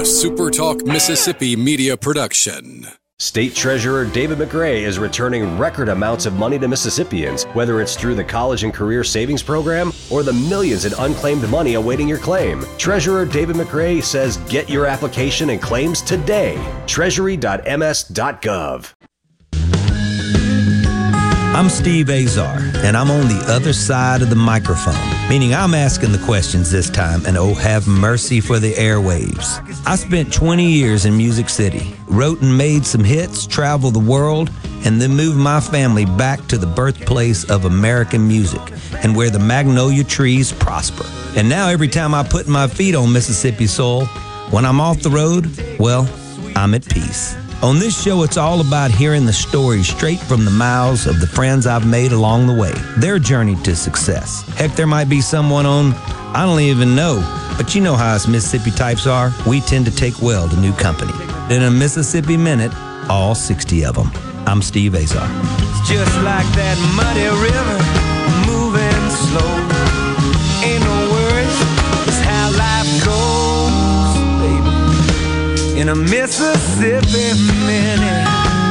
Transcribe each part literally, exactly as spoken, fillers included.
A Super Talk Mississippi media production. State Treasurer David McRae is returning record amounts of money to Mississippians, whether it's through the College and Career Savings Program or the millions in unclaimed money awaiting your claim. Treasurer David McRae says get your application and claims today. treasury dot m s dot gov. I'm Steve Azar, and I'm on the other side of the microphone, meaning I'm asking the questions this time, and oh, have mercy for the airwaves. I spent twenty years in Music City, wrote and made some hits, traveled the world, and then moved my family back to the birthplace of American music and where the magnolia trees prosper. And now every time I put my feet on Mississippi soil, when I'm off the road, well, I'm at peace. On this show, it's all about hearing the stories straight from the mouths of the friends I've made along the way, their journey to success. Heck, there might be someone on I don't even know, but you know how us Mississippi types are. We tend to take well to new company. In a Mississippi Minute, all sixty of them. I'm Steve Azar. It's just like that muddy river, moving slow. Ain't no worries, it's how life goes, baby. In a Mississippi Minute.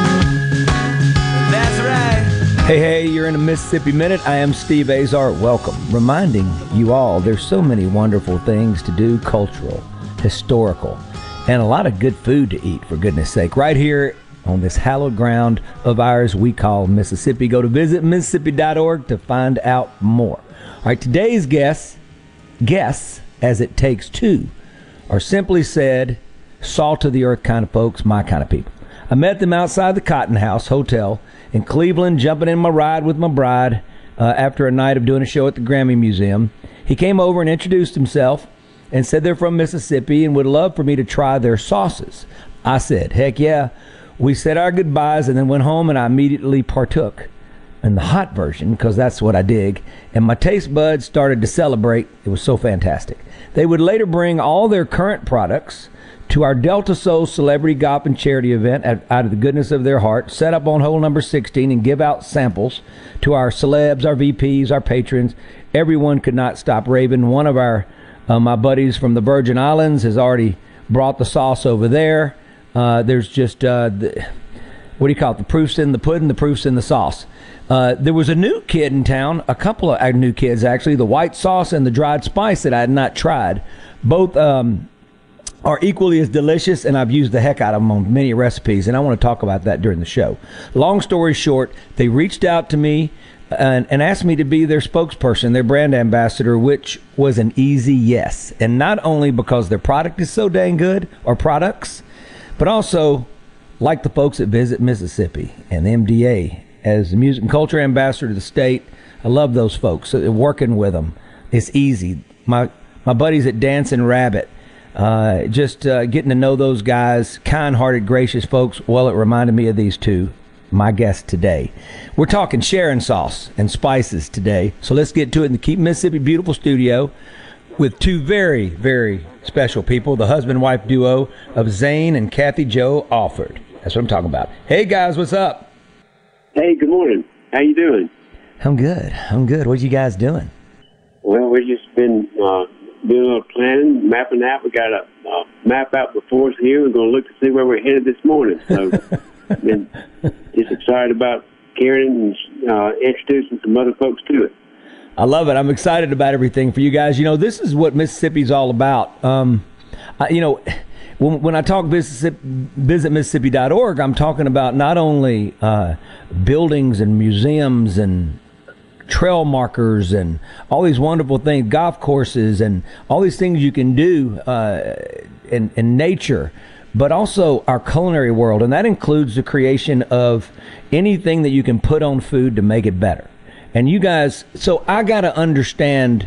That's right. Hey, hey, you're in a Mississippi Minute. I am Steve Azar. Welcome. Reminding you all, there's so many wonderful things to do, cultural, historical, and a lot of good food to eat, for goodness sake, right here on this hallowed ground of ours we call Mississippi. Go to visit mississippi dot org to find out more. All right, today's guests, guests, as it takes two, are simply said, salt of the earth kind of folks, my kind of people. I met them outside the Cotton House Hotel in Cleveland, jumping in my ride with my bride uh, after a night of doing a show at the Grammy Museum. He came over and introduced himself and said they're from Mississippi and would love for me to try their sauces. I said, heck yeah. We said our goodbyes and then went home, and I immediately partook in the hot version because that's what I dig. And my taste buds started to celebrate. It was so fantastic. They would later bring all their current products to our Delta Soul Celebrity Golf and Charity event at, out of the goodness of their heart, set up on hole number sixteen and give out samples to our celebs, our V Ps, our patrons. Everyone could not stop raving. One of our, uh, my buddies from the Virgin Islands has already brought the sauce over there. Uh, there's just, uh, the, what do you call it? The proof's in the pudding, the proof's in the sauce. Uh, there was a new kid in town, a couple of uh, new kids actually, the white sauce and the dried spice that I had not tried. Both, um, are equally as delicious, and I've used the heck out of them on many recipes, and I want to talk about that during the show. Long story short, they reached out to me and, and asked me to be their spokesperson, their brand ambassador, which was an easy yes. And not only because their product is so dang good, or products, but also like the folks at Visit Mississippi and the M D A. As the music and culture ambassador to the state, I love those folks. So working with them, it's easy. My, my buddies at Dancing Rabbit, Uh, just uh, getting to know those guys, kind-hearted, gracious folks. Well, it reminded me of these two, my guests today. We're talking sharing sauce and spices today. So let's get to it in the Keep Mississippi Beautiful studio with two very, very special people, the husband-wife duo of Zane and Kathy Jo Alford. That's what I'm talking about. Hey, guys, what's up? Hey, good morning. How you doing? I'm good. I'm good. What you guys doing? Well, we've just been... Uh, doing a little planning, mapping out. We got a, a map out before us here. We're going to look to see where we're headed this morning. So, been just excited about carrying and uh, introducing some other folks to it. I love it. I'm excited about everything for you guys. You know, this is what Mississippi's all about. Um, I, you know, when, when I talk visit, visit mississippi dot org, I'm talking about not only uh, buildings and museums and trail markers and all these wonderful things, golf courses and all these things you can do uh, in, in nature, but also our culinary world. And that includes the creation of anything that you can put on food to make it better. And you guys, so I got to understand,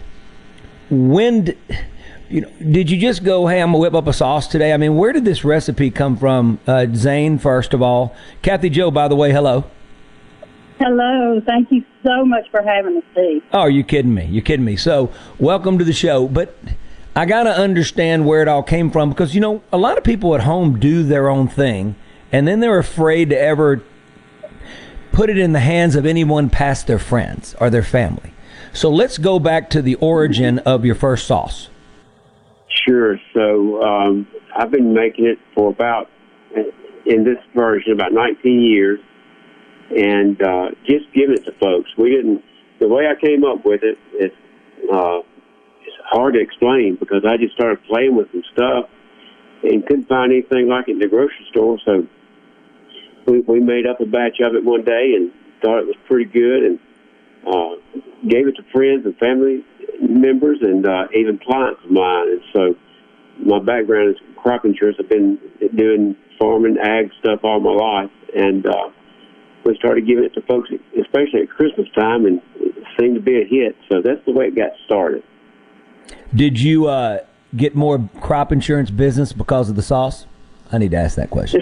when, d- you know, did you just go, hey, I'm going to whip up a sauce today? I mean, where did this recipe come from? Uh, Zane, first of all. Kathy Jo, by the way, hello. Hello. Thank you so much for having us, Steve. Oh, are you kidding me? You're kidding me. So, welcome to the show. But I got to understand where it all came from because, you know, a lot of people at home do their own thing, and then they're afraid to ever put it in the hands of anyone past their friends or their family. So, let's go back to the origin of your first sauce. Sure. So um, I've been making it for about, in this version, about nineteen years, and uh, just giving it to folks. We didn't, the way I came up with it, it's, uh, it's hard to explain because I just started playing with some stuff and couldn't find anything like it in the grocery store. So we, we made up a batch of it one day and thought it was pretty good, and uh, gave it to friends and family members and uh, even clients of mine. And so my background is crop insurance. I've been doing farming, ag stuff all my life, and uh, we started giving it to folks, especially at Christmas time, and it seemed to be a hit. So that's the way it got started. Did you uh, get more crop insurance business because of the sauce? I need to ask that question.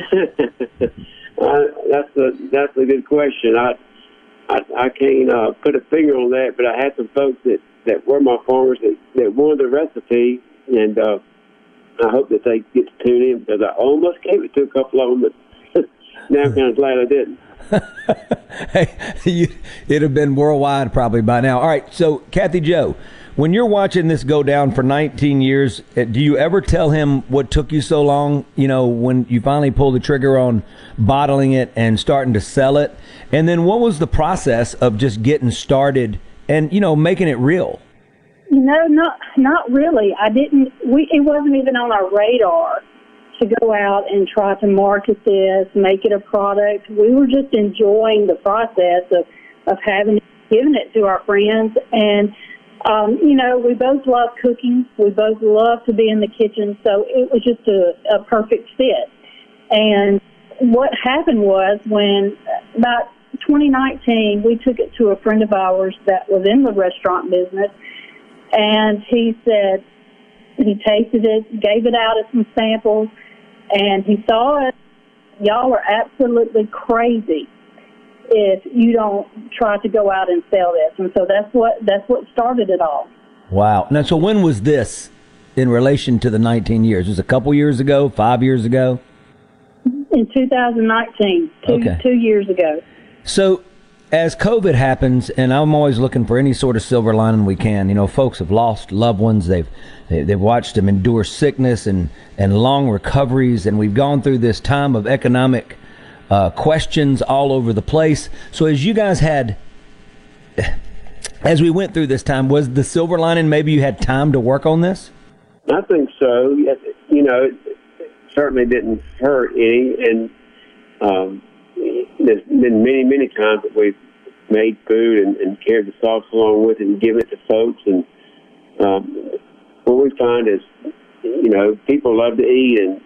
uh, that's a that's a good question. I I, I can't uh, put a finger on that, but I had some folks that, that were my farmers that, that wanted the recipe, and uh, I hope that they get to tune in because I almost gave it to a couple of them, but now I'm kind of glad I didn't. Hey, you, it'd have been worldwide probably by now. All right, so Kathy Joe, when you're watching this go down for nineteen years, do you ever tell him what took you so long, you know, when you finally pulled the trigger on bottling it and starting to sell it? And then what was the process of just getting started and, you know, making it real? No, not not really. I didn't. We it wasn't even on our radar to go out and try to market this, make it a product. We were just enjoying the process of of having given it to our friends, and um, you know, we both love cooking. We both love to be in the kitchen, so it was just a, a perfect fit. And what happened was when about twenty nineteen, we took it to a friend of ours that was in the restaurant business. And he said, he tasted it, gave it out as some samples, and he saw it. Y'all are absolutely crazy if you don't try to go out and sell this. And so that's what that's what started it all. Wow. Now, so when was this in relation to the nineteen years? Was it a couple years ago, five years ago? In two thousand nineteen, two, okay. two years ago. So as COVID happens, and I'm always looking for any sort of silver lining we can, you know, folks have lost loved ones. They've they've watched them endure sickness and, and long recoveries, and we've gone through this time of economic uh, questions all over the place. So as you guys had, as we went through this time, was the silver lining maybe you had time to work on this? I think so. You know, it certainly didn't hurt any, and um, there's been many, many times that we've made food and, and carried the sauce along with it and given it to folks. And um, what we find is, you know, people love to eat, and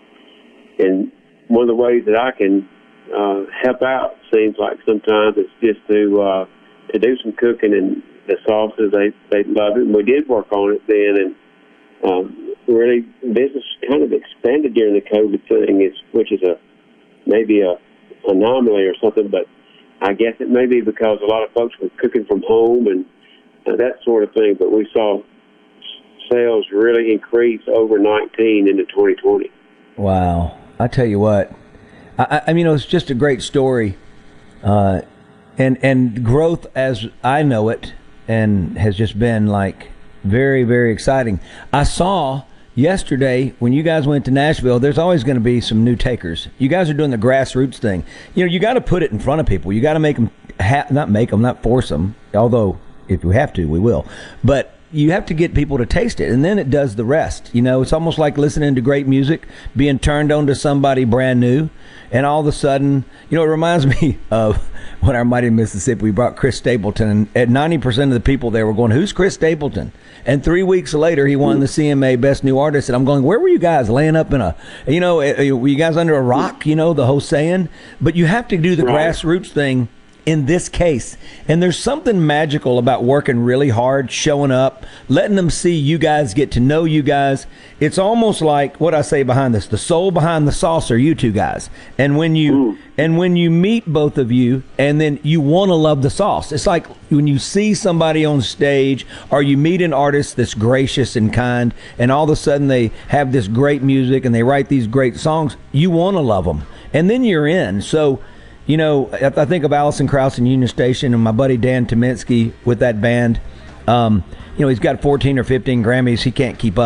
and one of the ways that I can uh, help out seems like sometimes it's just to uh, to do some cooking, and the sauces they they love it. And we did work on it then, and um, really business kind of expanded during the COVID thing, is which is a maybe a anomaly or something, but I guess it may be because a lot of folks were cooking from home and uh, that sort of thing. But we saw sales really increase over nineteen into twenty twenty. Wow. I tell you what, I, I mean, it was just a great story. Uh, and, and growth as I know it, and has just been like very, very exciting. I saw yesterday, when you guys went to Nashville, there's always going to be some new takers. You guys are doing the grassroots thing. You know, you got to put it in front of people. You got to make them, ha- not make them, not force them, although if we have to, we will. But you have to get people to taste it, and then it does the rest. You know, it's almost like listening to great music, being turned on to somebody brand new, and all of a sudden, you know, it reminds me of when our Mighty Mississippi, we brought Chris Stapleton, and at ninety percent of the people there were going, who's Chris Stapleton? And three weeks later, he won the C M A Best New Artist, and I'm going, where were you guys laying up in a, you know, were you guys under a rock, you know, the whole saying? But you have to do the right. grassroots thing in this case. And there's something magical about working really hard, showing up, letting them see you guys, get to know you guys. It's almost like what I say behind this, the soul behind the sauce are you two guys. And when you Ooh. and when you meet both of you, and then you want to love the sauce. It's like when you see somebody on stage, or you meet an artist that's gracious and kind, and all of a sudden they have this great music and they write these great songs, you want to love them. And then you're in. So, you know, I think of Alison Krauss and Union Station and my buddy Dan Tominski with that band. Um, you know, he's got fourteen or fifteen Grammys. He can't keep up.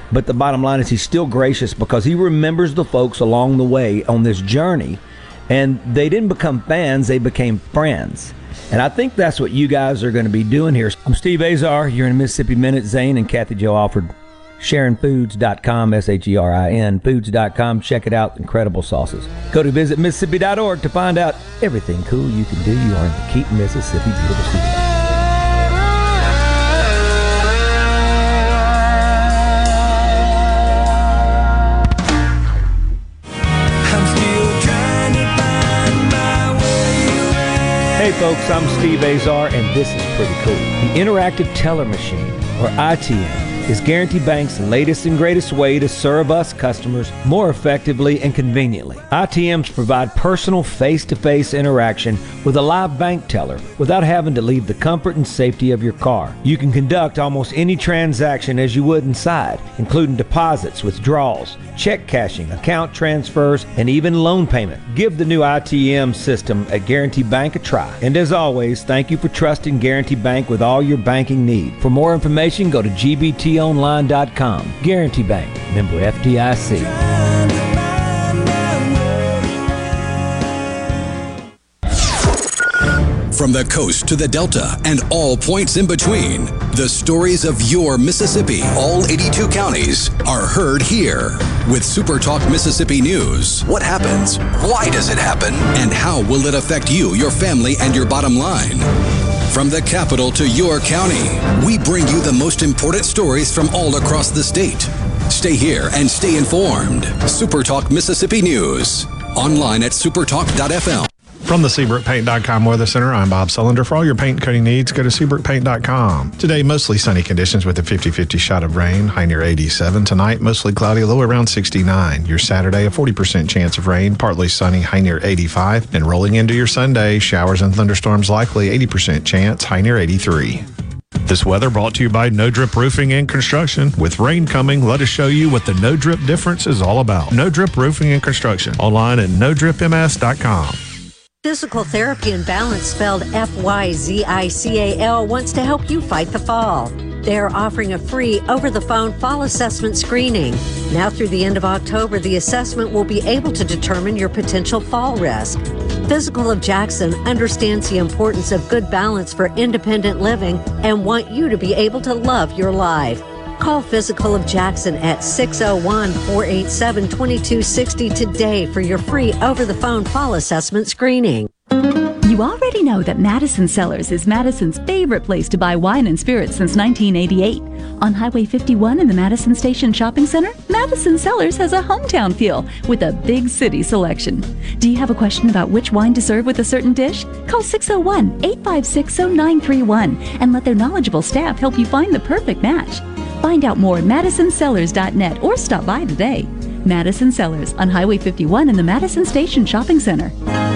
But the bottom line is he's still gracious because he remembers the folks along the way on this journey. And they didn't become fans, they became friends. And I think that's what you guys are going to be doing here. I'm Steve Azar. You're in Mississippi Minute. Zane and Kathy Jo Alford. Sharon Foods dot com, S H E R I N, foods dot com. Check it out. Incredible sauces. Go to visit Mississippi dot org to find out everything cool you can do. You are in the Keaton, Mississippi Beautiful Studio. Hey folks, I'm Steve Azar, and this is pretty cool. The Interactive Teller Machine, or I T M, is Guarantee Bank's latest and greatest way to serve us customers more effectively and conveniently. I T Ms provide personal face-to-face interaction with a live bank teller without having to leave the comfort and safety of your car. You can conduct almost any transaction as you would inside, including deposits, withdrawals, check cashing, account transfers, and even loan payment. Give the new I T M system at Guarantee Bank a try. And as always, thank you for trusting Guarantee Bank with all your banking need. For more information, go to G B T online dot com. Guarantee Bank, member F D I C. From the coast to the Delta and all points in between, the stories of your Mississippi, all eighty-two counties, are heard here. With SuperTalk Mississippi News. What happens? Why does it happen? And how will it affect you, your family, and your bottom line? From the capital to your county, we bring you the most important stories from all across the state. Stay here and stay informed. SuperTalk Mississippi News. Online at supertalk dot f m. From the Seabrook Paint dot com Weather Center, I'm Bob Sullender. For all your paint and coating needs, go to Seabrook Paint dot com. Today, mostly sunny conditions with a fifty-fifty shot of rain, high near eighty-seven. Tonight, mostly cloudy, low around sixty-nine. Your Saturday, a forty percent chance of rain, partly sunny, high near eighty-five. And rolling into your Sunday, showers and thunderstorms likely, eighty percent chance, high near eighty-three. This weather brought to you by No Drip Roofing and Construction. With rain coming, let us show you what the No Drip difference is all about. No Drip Roofing and Construction. Online at no drip m s dot com. Physical Therapy and Balance, spelled F Y Z I C A L, wants to help you fight the fall. They are offering a free over-the-phone fall assessment screening. Now through the end of October, the assessment will be able to determine your potential fall risk. Physical of Jackson understands the importance of good balance for independent living and want you to be able to love your life. Call Physical of Jackson at six oh one, four eight seven, two two six oh today for your free over-the-phone fall assessment screening. You already know that Madison Cellars is Madison's favorite place to buy wine and spirits since nineteen eighty-eight. On Highway fifty-one in the Madison Station Shopping Center, Madison Cellars has a hometown feel with a big city selection. Do you have a question about which wine to serve with a certain dish? Call six oh one, eight five six, oh nine three one and let their knowledgeable staff help you find the perfect match. Find out more at madison cellars dot net or stop by today. Madison Cellars on Highway fifty-one in the Madison Station Shopping Center.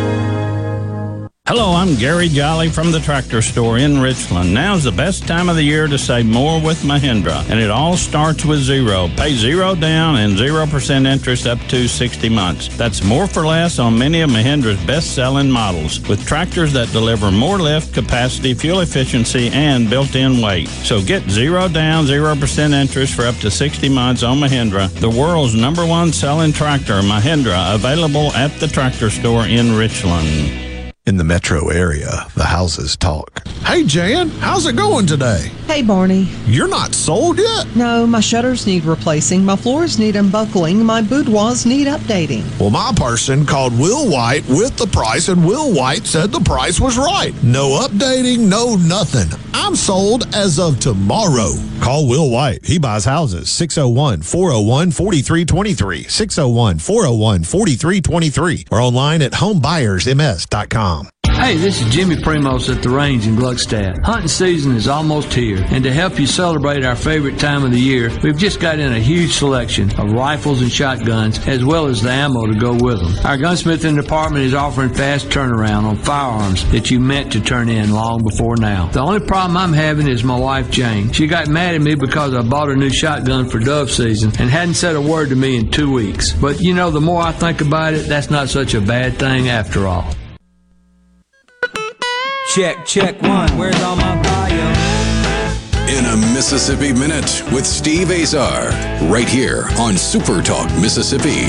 Hello, I'm Gary Jolly from the Tractor Store in Richland. Now's the best time of the year to save more with Mahindra, and it all starts with zero. Pay zero down and zero percent interest up to sixty months. That's more for less on many of Mahindra's best-selling models, with tractors that deliver more lift, capacity, fuel efficiency, and built-in weight. So get zero down, zero percent interest for up to sixty months on Mahindra, the world's number one selling tractor, Mahindra, available at the Tractor Store in Richland. In the metro area, the houses talk. Hey, Jan, how's it going today? Hey, Barney. You're not sold yet? No, my shutters need replacing, my floors need unbuckling, my boudoirs need updating. Well, my person called Will White with the price, and Will White said the price was right. No updating, no nothing. I'm sold as of tomorrow. Call Will White. He buys houses. six oh one, four oh one, four three two three. six oh one, four oh one, four three two three. Or online at home buyers m s dot com. Hey, this is Jimmy Primos at the Range in Gluckstadt. Hunting season is almost here, and to help you celebrate our favorite time of the year, we've just got in a huge selection of rifles and shotguns, as well as the ammo to go with them. Our gunsmithing department is offering fast turnaround on firearms that you meant to turn in long before now. The only problem I'm having is my wife, Jane. She got mad at me because I bought a new shotgun for dove season and hadn't said a word to me in two weeks. But, you know, the more I think about it, that's not such a bad thing after all. Check, check one, where's all my bio? in a Mississippi Minute with Steve Azar, right here on Super Talk Mississippi.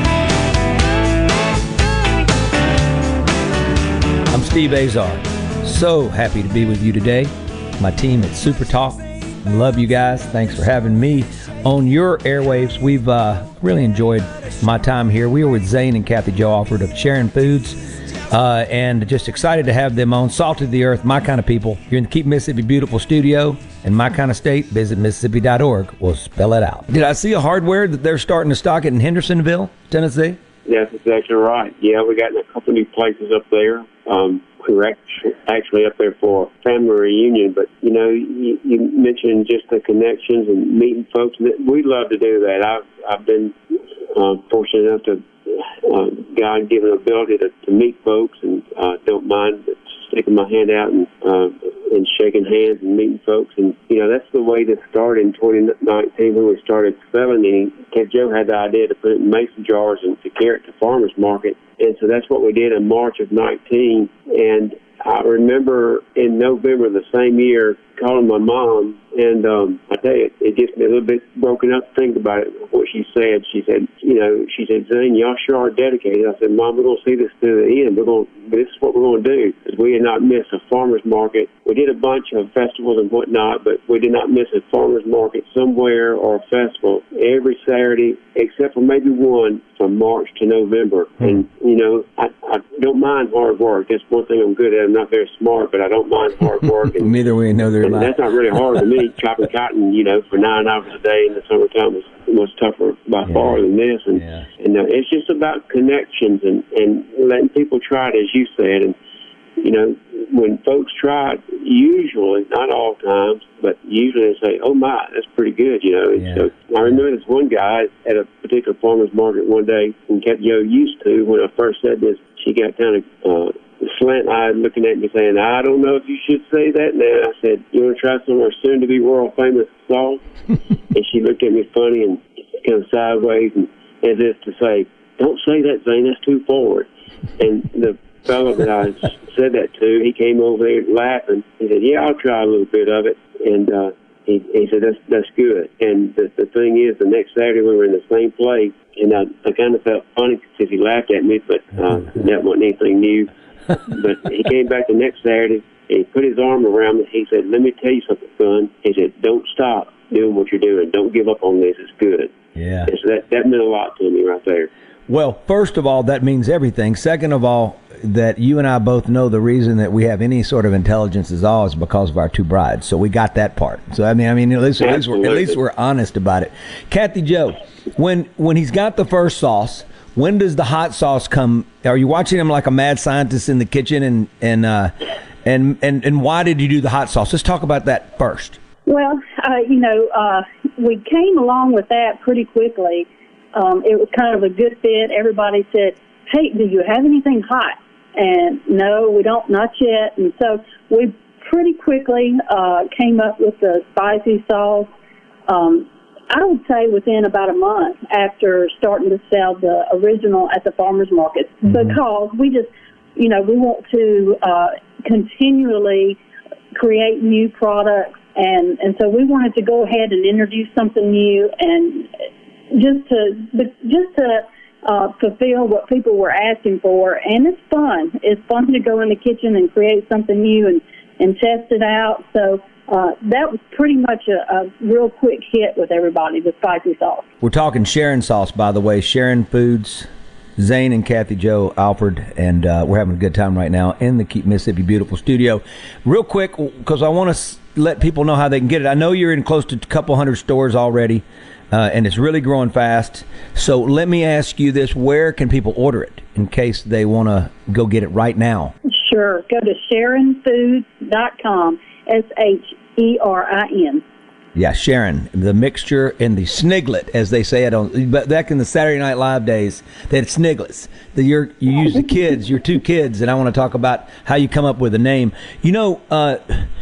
I'm Steve Azar. So happy to be with you today. My team at Super Talk. Love you guys. Thanks for having me on your airwaves. We've uh, really enjoyed my time here. We were with Zane and Kathy Jo Alford of Sharon Foods, uh, and just excited to have them on. Salt of the earth, my kind of people. You're in the Keep Mississippi Beautiful studio in my kind of state. Visit Mississippi dot org. We'll spell it out. Did I see a hardware that they're starting to stock it in Hendersonville, Tennessee? Yes, that's exactly right. Yeah, we got a couple new places up there. Um, we were actually up there for a family reunion, but, you know, you, you mentioned just the connections and meeting folks. We love to do that. I've, I've been uh, fortunate enough to, uh, God given the ability to, to meet folks, and uh, don't mind sticking my hand out and uh, and shaking hands and meeting folks. And, you know, that's the way this started in twenty nineteen when we started selling it. Kat Joe had the idea to put it in mason jars and to carry it to farmers market. And so that's what we did in March of nineteen. And I remember in November of the same year calling my mom, and um, I tell you, it gets me a little bit broken up to think about it, what she said. She said, you know, she said, Zane, y'all sure are dedicated. I said, Mom, we're going to see this to the end. We're going, this is what we're going to do. Because we did not miss a farmer's market. We did a bunch of festivals and whatnot, but we did not miss a farmer's market somewhere or a festival every Saturday, except for maybe one from March to November. Hmm. And, you know, I, I don't mind hard work. That's one thing I'm good at. I'm not very smart, but I don't mind hard work. And, neither we know they're and that's not really hard to me. Chopping cotton, you know, for nine hours a day in the summertime was much tougher by yeah. far than this. And, yeah. and uh, it's just about connections and, and letting people try it, as you said. And, you know, when folks try it, usually, not all times, but usually they say, oh, my, that's pretty good, you know. Yeah. So I remember this one guy at a particular farmer's market one day, and Kat Jo used to, when I first said this, she got kind of uh, slant-eyed looking at me saying, I don't know if you should say that now. I said, you want to try some of our soon-to-be world-famous salt? And she looked at me funny and kind of sideways, and as if to say, don't say that, Zane, that's too forward. And the fellow that I said that to, he came over there laughing. He said, yeah, I'll try a little bit of it. And uh, he, he said, that's that's good. And the, the thing is, the next Saturday we were in the same place, and I, I kind of felt funny because he laughed at me, but uh, that wasn't anything new. But he came back the next Saturday, and he put his arm around me. He said, let me tell you something, son. He said, don't stop doing what you're doing. Don't give up on this. It's good. Yeah. And so that, that meant a lot to me right there. Well, first of all, that means everything. Second of all, that you and I both know the reason that we have any sort of intelligence is all is because of our two brides. So we got that part. So I mean, I mean, at least, at least, we're, at least we're honest about it. Kathy Jo, when when he's got the first sauce, when does the hot sauce come? Are you watching him like a mad scientist in the kitchen? And and uh, and and and why did you do the hot sauce? Let's talk about that first. Well, uh, you know, uh, we came along with that pretty quickly. Um, it was kind of a good fit. Everybody said, hey, do you have anything hot? And no, we don't, not yet. And so we pretty quickly uh, came up with the spicy sauce. Um, I would say within about a month after starting to sell the original at the farmers market, mm-hmm. because we just, you know, we want to uh, continually create new products. And, and so we wanted to go ahead and introduce something new and just to, just to, Uh, fulfill what people were asking for, and it's fun. It's fun to go in the kitchen and create something new and, and test it out. So uh, that was pretty much a, a real quick hit with everybody, the spicy sauce. We're talking Sharon sauce, by the way. Sharon Foods, Zane and Kathy Jo Alford, and uh, we're having a good time right now in the Keep Mississippi Beautiful studio. Real quick, because I want to s- let people know how they can get it. I know you're in close to a couple hundred stores already. Uh, and it's really growing fast. So let me ask you this. Where can people order it in case they want to go get it right now? Sure. Go to sharon foods dot com, S H E R I N. Yeah, Sharon, the mixture and the sniglet, as they say it on back in the Saturday Night Live days, they had sniglets. The, you're, you use the kids, your two kids, and I want to talk about how you come up with a name. You know, uh,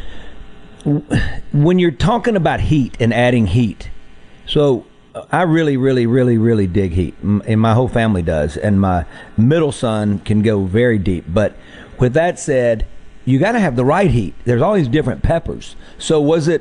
when you're talking about heat and adding heat, so I really, really, really, really dig heat, and my whole family does, and my middle son can go very deep. But with that said, you got to have the right heat. There's all these different peppers. So was it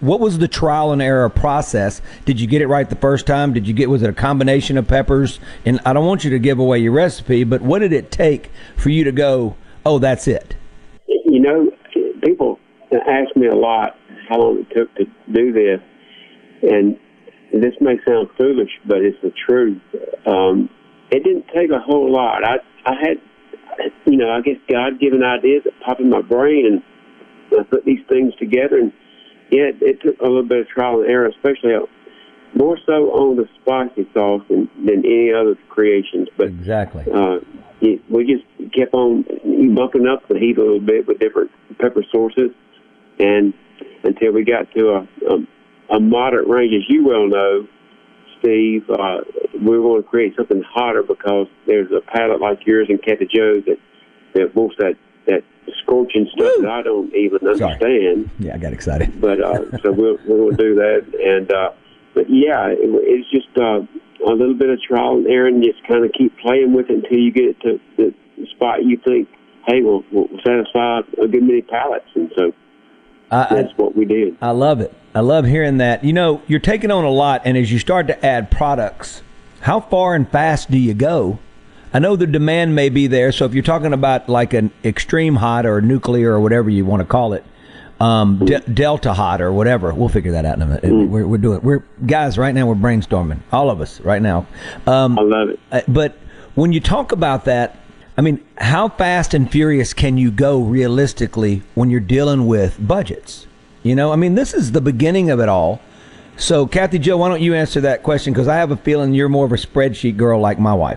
what was the trial and error process? Did you get it right the first time? Did you get, was it a combination of peppers? And I don't want you to give away your recipe, but what did it take for you to go, oh, that's it? You know, people ask me a lot how long it took to do this, and this may sound foolish, but it's the truth. Um, it didn't take a whole lot. I, I had, you know, I guess God-given ideas that pop in my brain, and I put these things together, and yeah, it, it took a little bit of trial and error, especially uh, more so on the spicy sauce than, than any other creations. But exactly, uh, it, we just kept on bumping up the heat a little bit with different pepper sources, and until we got to a, a, a moderate range, as you well know, Steve. Uh, we want to create something hotter because there's a palate like yours and Kathy Joe's that that wants that that scorching stuff Woo! That I don't even understand. Sorry. Yeah, I got excited. But uh, so we're we're going to do that, and uh, but yeah, it, it's just uh, a little bit of trial and error, and just kind of keep playing with it until you get it to the spot you think, hey, we'll, we'll satisfy a good many palates, and so I, that's I, what we did. I love it. I love hearing that. You know, you're taking on a lot, and as you start to add products, how far and fast do you go? I know the demand may be there, so if you're talking about like an extreme hot or nuclear or whatever you want to call it, um, mm. de- delta hot or whatever, we'll figure that out in a minute. Mm. We're, we're doing, we're guys right now. We're brainstorming, all of us right now. Um, I love it. Uh, but when you talk about that, I mean, how fast and furious can you go realistically when you're dealing with budgets? You know, I mean, this is the beginning of it all. So, Kathy Joe, why don't you answer that question? Because I have a feeling you're more of a spreadsheet girl like my wife.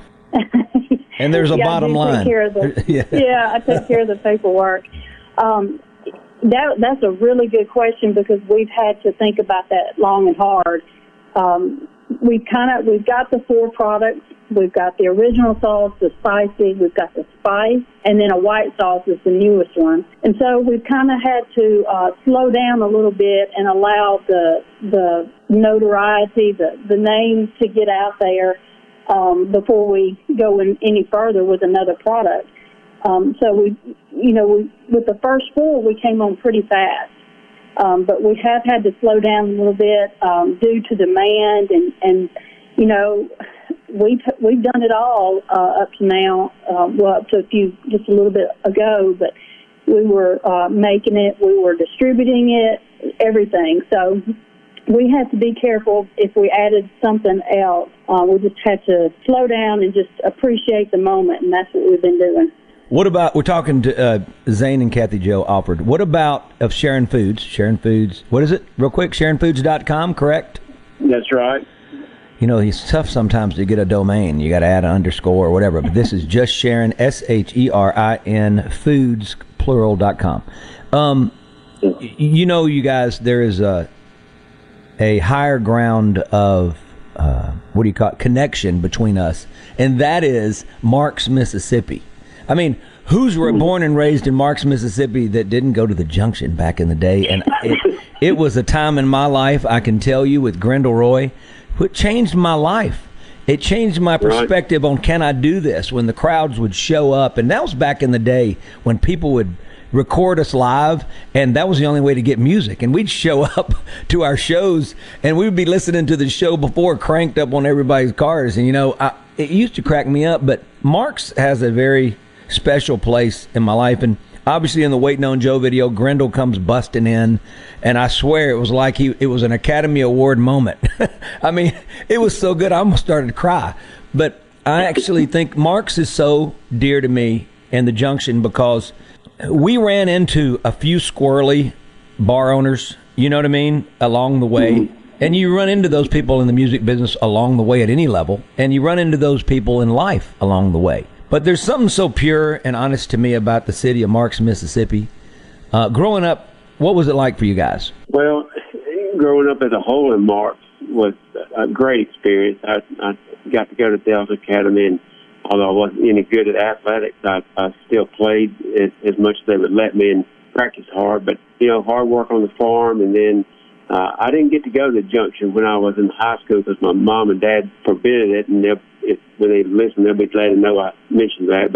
And there's a yeah, bottom line. The, yeah. yeah, I take care of the paperwork. Um, that that's a really good question because we've had to think about that long and hard. Um, we kind of we've got the four products. We've got the original sauce, the spicy, we've got the spice, and then a white sauce is the newest one. And so we've kind of had to uh, slow down a little bit and allow the the notoriety, the the name to get out there. Um, before we go in any further with another product. Um, so we, you know, we, with the first four, we came on pretty fast. Um, but we have had to slow down a little bit um, due to demand and, and, you know, we've, we've done it all uh, up to now, uh, well, up to a few, just a little bit ago, but we were uh, making it, we were distributing it, everything. So we had to be careful if we added something else. Uh, we just had to slow down and just appreciate the moment, and that's what we've been doing. What about, we're talking to uh, Zane and Kathy Joe Alford. What about of Sharon Foods? Sharon Foods, what is it? Real quick, sharon foods dot com, correct? That's right. You know, it's tough sometimes to get a domain. You got to add an underscore or whatever, but this is just Sharon, S H E R I N, foods, plural, dot com. Um, you know, you guys, there is a, a higher ground of uh, what do you call it, connection between us, and that is Marks, Mississippi. I mean, who's born and raised in Marks, Mississippi that didn't go to the Junction back in the day? And it, it was a time in my life, I can tell you, with Grendel Roy, what changed my life. It changed my perspective on can I do this when the crowds would show up. And that was back in the day when people would record us live, and that was the only way to get music. And we'd show up to our shows, and we'd be listening to the show before cranked up on everybody's cars. And, you know, I, it used to crack me up, but Marks has a very special place in my life. And obviously in the Waiting on Joe video, Grendel comes busting in, and I swear it was like he it was an Academy Award moment. I mean, it was so good I almost started to cry. But I actually think Marks is so dear to me in the Junction because we ran into a few squirrely bar owners, you know what I mean, along the way. Mm-hmm. And you run into those people in the music business along the way at any level, and you run into those people in life along the way. But there's something so pure and honest to me about the city of Marks, Mississippi. Uh, growing up, what was it like for you guys? Well, growing up as a whole in Marks was a great experience. I, I got to go to Delta Academy, and although I wasn't any good at athletics, I, I still played as, as much as they would let me and practice hard. But, you know, hard work on the farm, and then uh, I didn't get to go to the Junction when I was in high school because my mom and dad forbid it, and they'll, if, when they listen, they'll be glad to know I mentioned that. But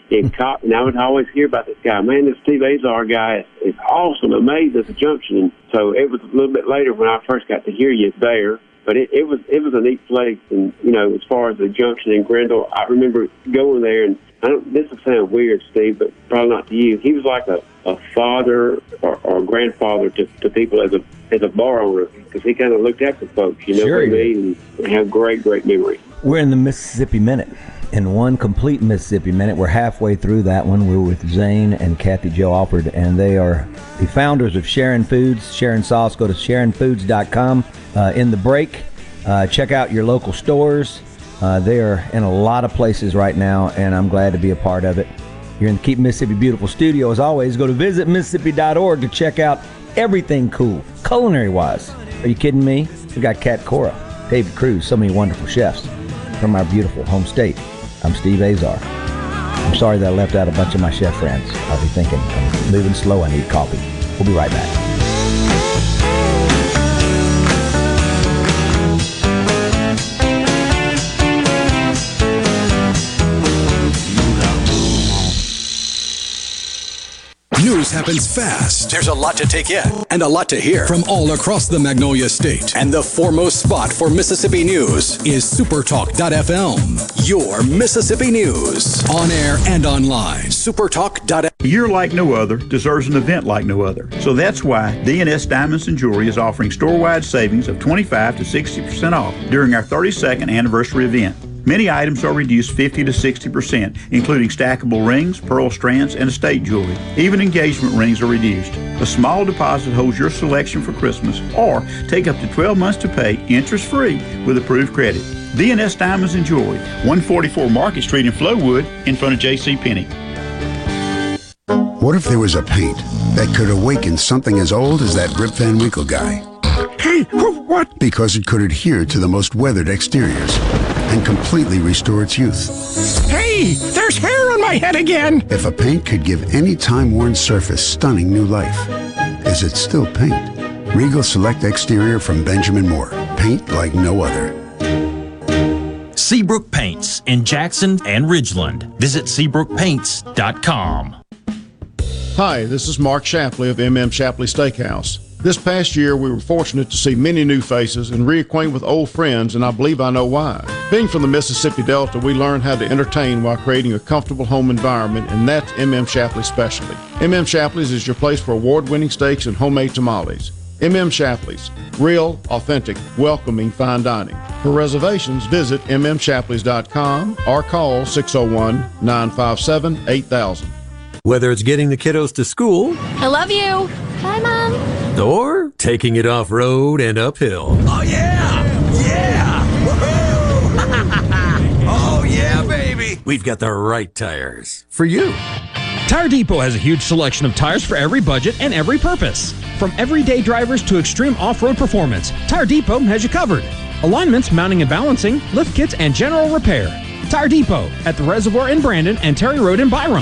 in Cop, and I would always hear about this guy. Man, this Steve Azar guy is, is awesome, amazing at the junction. And so it was a little bit later when I first got to hear you there. But it, it was it was a neat place, and you know, as far as the junction in Grindle, I remember going there, and I don't. This will sound weird, Steve, but probably not to you. He was like a, a father or, or a grandfather to, to people as a as a bar owner, because he kind of looked after folks. You know Sure what I he mean? And have great, great memories. We're in the Mississippi Minute. In one complete Mississippi Minute. We're halfway through that one. We're with Zane and Kathy Jo Alford, and they are the founders of Sharon Foods, Sharon Sauce. Go to sharon foods dot com. Uh, in the break, uh, check out your local stores. Uh, they are in a lot of places right now, and I'm glad to be a part of it. You're in the Keep Mississippi Beautiful studio. As always, go to visit mississippi dot org to check out everything cool, culinary-wise. Are you kidding me? We got Kat Cora, David Cruz, so many wonderful chefs from our beautiful home state. I'm Steve Azar. I'm sorry that I left out a bunch of my chef friends. I'll be thinking, I'm moving slow, I need coffee. We'll be right back. News happens fast. There's a lot to take in and a lot to hear from all across the Magnolia State. And the foremost spot for Mississippi news is supertalk dot f m. Your Mississippi news. On air and online. supertalk dot f m. A year like no other deserves an event like no other. So that's why D and S Diamonds and Jewelry is offering store-wide savings of twenty-five to sixty percent off during our thirty-second anniversary event. Many items are reduced fifty to sixty percent, including stackable rings, pearl strands, and estate jewelry. Even engagement rings are reduced. A small deposit holds your selection for Christmas, or take up to twelve months to pay interest-free with approved credit. D and S Diamonds and Jewelry, one forty-four Market Street in Flowood, in front of J C Penney. What if there was a paint that could awaken something as old as that Rip Van Winkle guy? Hey, what? Because it could adhere to the most weathered exteriors and completely restore its youth. Hey, there's hair on my head again! If a paint could give any time-worn surface stunning new life, is it still paint? Regal Select Exterior from Benjamin Moore. Paint like no other. Seabrook Paints in Jackson and Ridgeland. Visit seabrook paints dot com. Hi, this is Mark Shapley of M M Shapley Steakhouse. This past year, we were fortunate to see many new faces and reacquaint with old friends, and I believe I know why. Being from the Mississippi Delta, we learned how to entertain while creating a comfortable home environment, and that's M M Shapley's specialty. M M Shapley's is your place for award-winning steaks and homemade tamales. M M Shapley's, real, authentic, welcoming fine dining. For reservations, visit m m shapleys dot com or call six oh one, nine five seven, eight thousand. Whether it's getting the kiddos to school, I love you. Bye, Mom. Or taking it off-road and uphill. Oh, yeah! Yeah! Woohoo! Oh, yeah, baby! We've got the right tires for you. Tire Depot has a huge selection of tires for every budget and every purpose. From everyday drivers to extreme off-road performance, Tire Depot has you covered. Alignments, mounting and balancing, lift kits, and general repair. Tire Depot at the Reservoir in Brandon and Terry Road in Byram.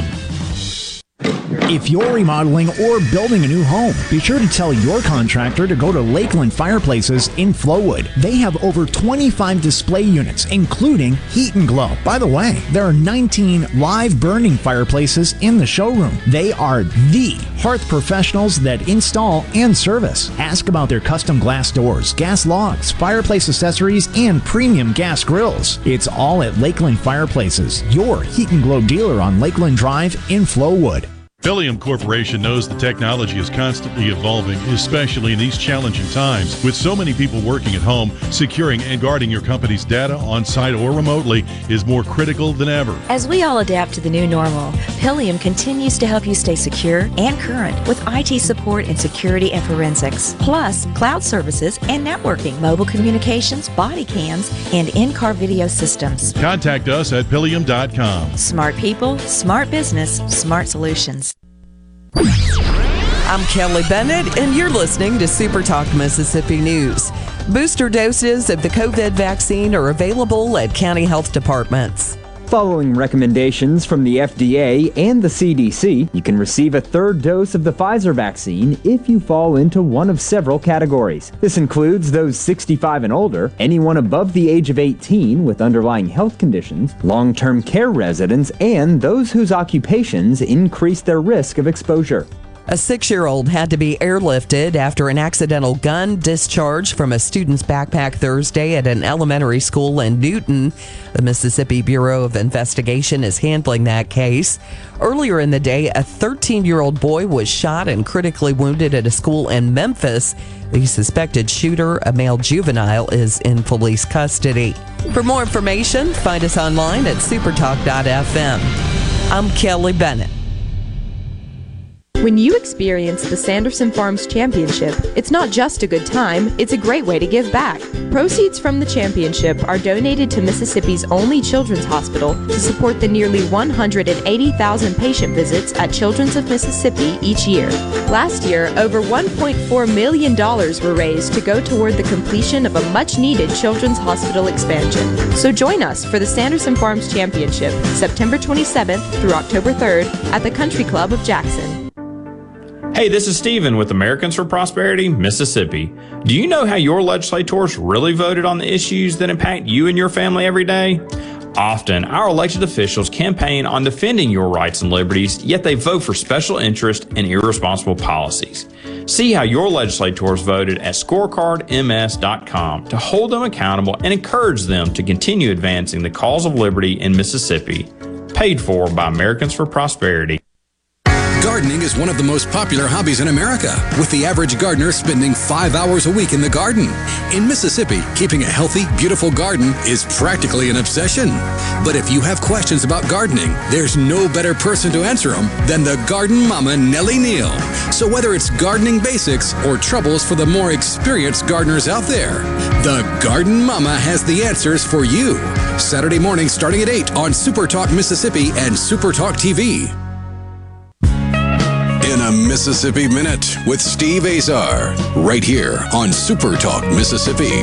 If you're remodeling or building a new home, be sure to tell your contractor to go to Lakeland Fireplaces in Flowood. They have over twenty-five display units, including Heat and Glow. By the way, there are nineteen live burning fireplaces in the showroom. They are the hearth professionals that install and service. Ask about their custom glass doors, gas logs, fireplace accessories, and premium gas grills. It's all at Lakeland Fireplaces, your Heat and Glow dealer on Lakeland Drive in Flowood. Pelium Corporation knows the technology is constantly evolving, especially in these challenging times. With so many people working at home, securing and guarding your company's data on-site or remotely is more critical than ever. As we all adapt to the new normal, Pelium continues to help you stay secure and current with I T support in security and forensics, plus cloud services and networking, mobile communications, body cams, and in-car video systems. Contact us at Pelium dot com. Smart people, smart business, smart solutions. I'm Kelly Bennett, and you're listening to Super Talk Mississippi News. Booster doses of the COVID vaccine are available at county health departments. Following recommendations from the F D A and the C D C, you can receive a third dose of the Pfizer vaccine if you fall into one of several categories. This includes those sixty-five and older, anyone above the age of eighteen with underlying health conditions, long-term care residents, and those whose occupations increase their risk of exposure. A six-year-old had to be airlifted after an accidental gun discharge from a student's backpack Thursday at an elementary school in Newton. The Mississippi Bureau of Investigation is handling that case. Earlier in the day, a thirteen-year-old boy was shot and critically wounded at a school in Memphis. The suspected shooter, a male juvenile, is in police custody. For more information, find us online at supertalk dot f m. I'm Kelly Bennett. When you experience the Sanderson Farms Championship, it's not just a good time, it's a great way to give back. Proceeds from the championship are donated to Mississippi's only children's hospital to support the nearly one hundred eighty thousand patient visits at Children's of Mississippi each year. Last year, over one point four million dollars were raised to go toward the completion of a much-needed children's hospital expansion. So join us for the Sanderson Farms Championship, September twenty-seventh through October third at the Country Club of Jackson. Hey, this is Stephen with Americans for Prosperity, Mississippi. Do you know how your legislators really voted on the issues that impact you and your family every day? Often, our elected officials campaign on defending your rights and liberties, yet they vote for special interest and irresponsible policies. See how your legislators voted at scorecard m s dot com to hold them accountable and encourage them to continue advancing the cause of liberty in Mississippi. Paid for by Americans for Prosperity. Gardening is one of the most popular hobbies in America, with the average gardener spending five hours a week in the garden. In Mississippi, keeping a healthy, beautiful garden is practically an obsession. But if you have questions about gardening, there's no better person to answer them than the garden mama, Nellie Neal. So whether it's gardening basics or troubles for the more experienced gardeners out there, the Garden Mama has the answers for you. Saturday morning starting at eight on Super Talk Mississippi and Super Talk T V. In a Mississippi Minute with Steve Azar, right here on Super Talk Mississippi.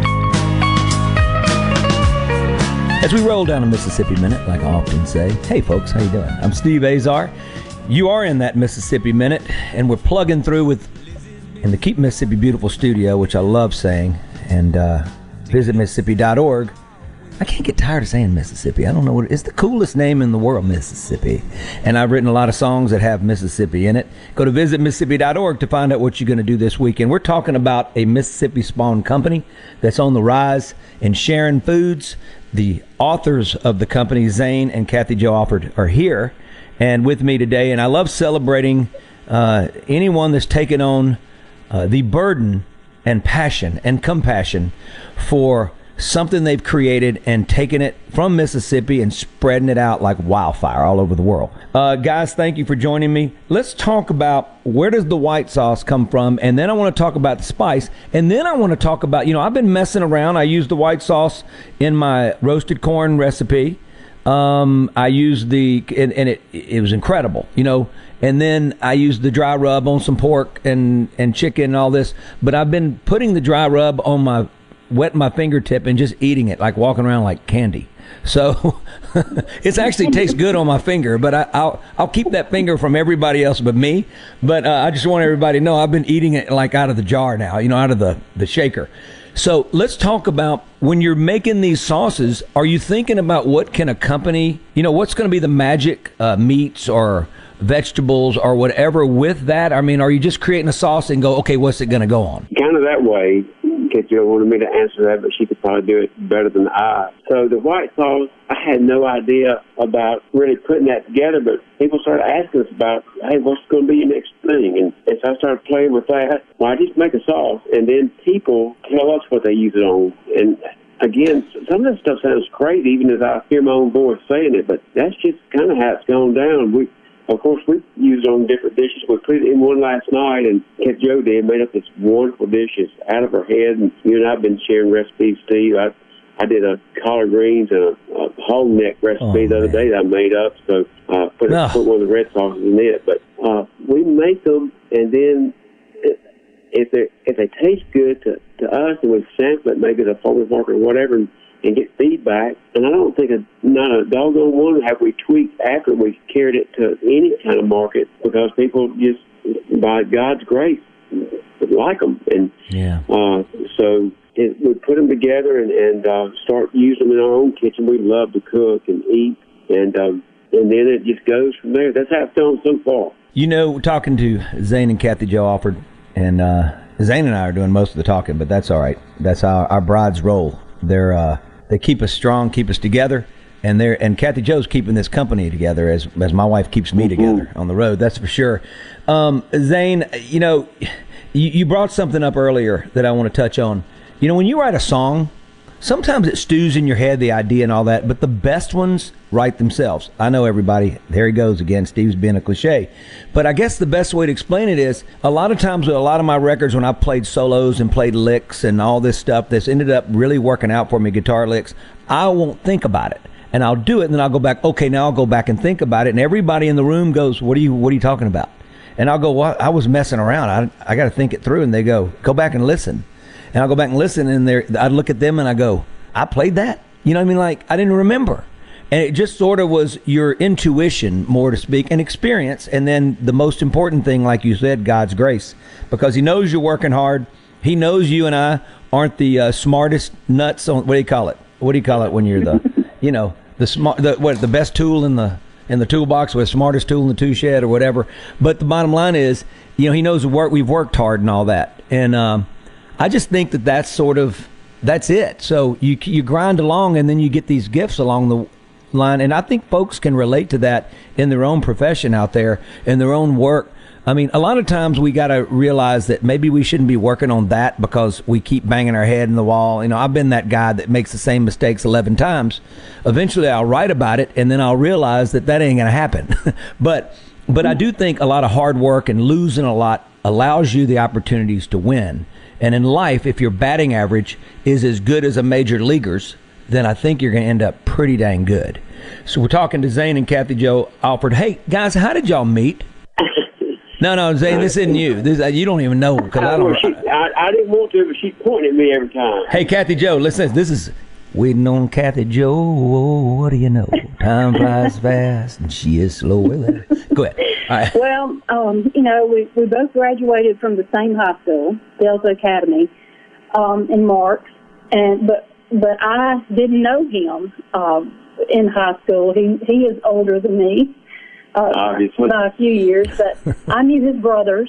As we roll down a Mississippi Minute, like I often say, hey folks, how you doing? I'm Steve Azar. You are in that Mississippi Minute, and we're plugging through with in the Keep Mississippi Beautiful studio, which I love saying, and uh, visit Mississippi dot org. I can't get tired of saying Mississippi. I don't know what it is. It's the coolest name in the world, Mississippi. And I've written a lot of songs that have Mississippi in it. Go to visit Mississippi dot org to find out what you're going to do this weekend. We're talking about a Mississippi spawned company that's on the rise in Sharon Foods. The authors of the company, Zane and Kathy Jo Alford, are here and with me today. And I love celebrating uh, anyone that's taken on uh, the burden and passion and compassion for something they've created and taken it from Mississippi and spreading it out like wildfire all over the world. Uh, guys, thank you for joining me. Let's talk about where does the white sauce come from, and then I want to talk about the spice, and then I want to talk about, you know, I've been messing around. I used the white sauce in my roasted corn recipe. Um, I used the, and, and it it was incredible, you know, and then I used the dry rub on some pork and, and chicken and all this, but I've been putting the dry rub on my wet my fingertip and just eating it, like walking around like candy. So it actually tastes good on my finger, but I, I'll I'll keep that finger from everybody else but me. But uh, I just want everybody to know I've been eating it like out of the jar now, you know, out of the, the shaker. So let's talk about when you're making these sauces, are you thinking about what can accompany, you know, what's going to be the magic uh, meats or vegetables or whatever with that? I mean, are you just creating a sauce and go, okay, what's it going to go on? Kind of that way. Jill wanted me to answer that, but she could probably do it better than I. So the white sauce, I had no idea about really putting that together, but people started asking us about, hey, what's going to be your next thing? And as I started playing with that, well, I just make a sauce, and then people tell us what they use it on. And again, some of that stuff sounds crazy, even as I hear my own voice saying it, but that's just kind of how it's gone down. We Of course, we used it on different dishes. We put it in one last night, and Kat Jo did, made up this wonderful dish. It's out of her head, and you and I have been sharing recipes, Steve. I, I did a collard greens and a, a hog neck recipe oh, the other man. day that I made up, so I uh, put, oh. put one of the red sauces in it. But uh, we make them, and then if they if they taste good to, to us, and we sample it, maybe at a farmer's market or whatever, and and get feedback. And I don't think a, not a doggone one have we tweaked after we carried it to any kind of market, because people just, by God's grace, like them. And yeah. uh, so it, we put them together and, and uh, start using them in our own kitchen. We love to cook and eat, and um, and then it just goes from there. That's how it's done so far. You know, talking to Zane and Kathy Jo Alford, and uh, Zane and I are doing most of the talking, but that's all right. That's how our brides roll. They're uh, they keep us strong, keep us together, and they're and Kathy Jo's keeping this company together as as my wife keeps me together on the road. That's for sure. Um, Zane, you know, you, you brought something up earlier that I want to touch on. You know, when you write a song, sometimes it stews in your head, the idea and all that, but the best ones write themselves. I know everybody, there he goes again, Steve's being a cliche. But I guess the best way to explain it is, a lot of times with a lot of my records, when I played solos and played licks and all this stuff that's ended up really working out for me, guitar licks, I won't think about it. And I'll do it, and then I'll go back, okay, now I'll go back and think about it. And everybody in the room goes, what are you, what are you talking about? And I'll go, well, I was messing around. I, I got to think it through. And they go, go back and listen. And I'll go back and listen, and I look at them and I go, I played that? You know what I mean? Like, I didn't remember. And it just sort of was your intuition, more to speak, and experience. And then the most important thing, like you said, God's grace. Because he knows you're working hard. He knows you and I aren't the uh, smartest nuts on, what do you call it? What do you call it when you're the, you know, the smart, the, what, the best tool in the, in the toolbox, or the smartest tool in the tool shed or whatever. But the bottom line is, you know, he knows the work, we've worked hard and all that. And um, I just think that that's sort of, that's it. So you you grind along, and then you get these gifts along the line. And I think folks can relate to that in their own profession out there, in their own work. I mean, a lot of times we got to realize that maybe we shouldn't be working on that because we keep banging our head in the wall. You know, I've been that guy that makes the same mistakes eleven times. Eventually I'll write about it, and then I'll realize that that ain't going to happen. but but I do think a lot of hard work and losing a lot allows you the opportunities to win. And in life, if your batting average is as good as a major leaguer's, then I think you're going to end up pretty dang good. So we're talking to Zane and Kathy Jo Alford. Hey, guys, how did y'all meet? No, no, Zane, this isn't you. This uh, you don't even know. Cause I, don't, she, I, I didn't want to, but she's pointing at me every time. Hey, Kathy Jo, listen, this is Waiting on Kathy Jo. Oh, what do you know? Time flies fast, and she is slow. Go ahead. All right. Well, um, you know, we, we both graduated from the same high school, Delta Academy, um, in Marks, and but but I didn't know him uh, in high school. He he is older than me, uh, by a few years, but I knew his brothers,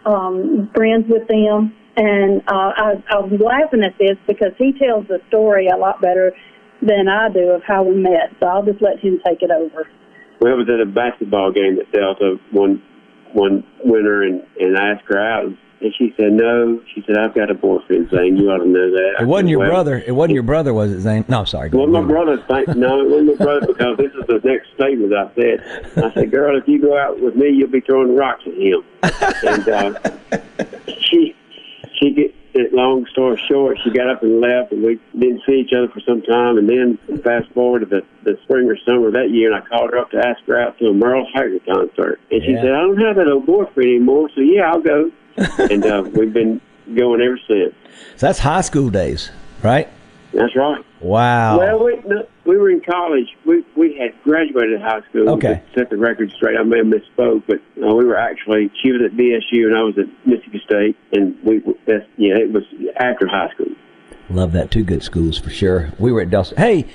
um, friends with them. And uh, I, I was laughing at this because he tells the story a lot better than I do of how we met. So I'll just let him take it over. Well, I was at a basketball game at Delta one one winter, and, and I asked her out, and she said no. She said, I've got a boyfriend, Zane. You ought to know that. It wasn't said, your well, brother. It wasn't your brother, was it, Zane? No, I'm sorry. Well, my brother. Thank, no, it wasn't my brother, because this is the next statement I said. I said, girl, if you go out with me, you'll be throwing rocks at him. And uh, she... She get long story short, she got up and left, and we didn't see each other for some time. And then fast forward to the, the spring or summer of that year, and I called her up to ask her out to a Merle Haggard concert. And she Yeah. said, I don't have that old boyfriend anymore, so yeah, I'll go. And uh, we've been going ever since. So that's high school days, right? That's right. Wow. Well, we no, we were in college. We we had graduated high school. Okay. To set the record straight, I may have misspoke, but uh, we were actually, she was at B S U and I was at Mississippi State, and we that's yeah, it was after high school. Love that. Two good schools for sure. We were at Delta. Hey,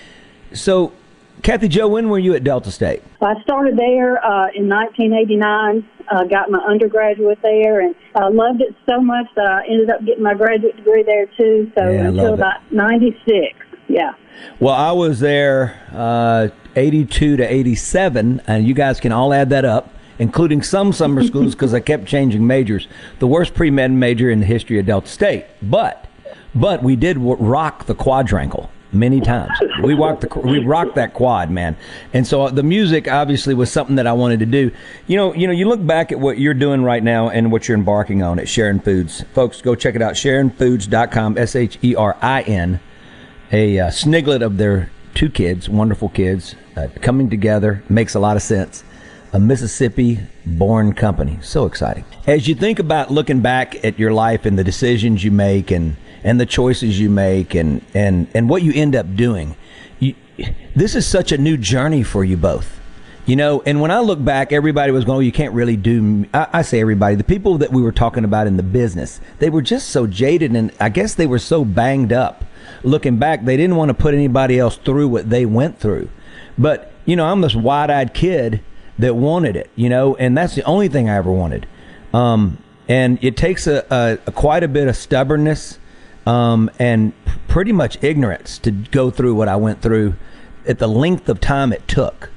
so Kathy Jo, when were you at Delta State? I started there uh, in nineteen eighty-nine, uh, got my undergraduate there, and I uh, loved it so much that I ended up getting my graduate degree there, too, so Yeah, I until love it. about ninety-six, yeah. Well, I was there uh, eighty-two to eighty-seven, and you guys can all add that up, including some summer schools, because I kept changing majors. The worst pre-med major in the history of Delta State. But but we did w- rock the quadrangle many times. We rocked the we rocked that quad, man. And so the music obviously was something that I wanted to do. You know, you know, you look back at what you're doing right now and what you're embarking on at Sharon Foods. Folks, go check it out, sharon foods dot com, S H E R I N. A uh, sniglet of their two kids, wonderful kids, uh, coming together. Makes a lot of sense. A Mississippi-born company. So exciting. As you think about looking back at your life and the decisions you make and, and the choices you make and, and, and what you end up doing. You, this is such a new journey for you both. You know, and when I look back, everybody was going, oh, you can't really do, I, I say everybody, the people that we were talking about in the business, they were just so jaded, and I guess they were so banged up. Looking back, they didn't want to put anybody else through what they went through. But, you know, I'm this wide-eyed kid that wanted it, you know, and that's the only thing I ever wanted. Um, and it takes a, a, a quite a bit of stubbornness um, and pretty much ignorance to go through what I went through at the length of time it took.